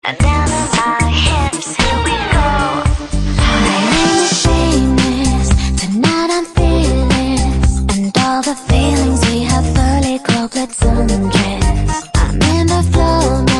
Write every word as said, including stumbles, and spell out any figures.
And down on my hips, here we go. My name is famous, tonight I'm fearless, and all the feelings we have fully cloaked, let's undress. I'm in the flow.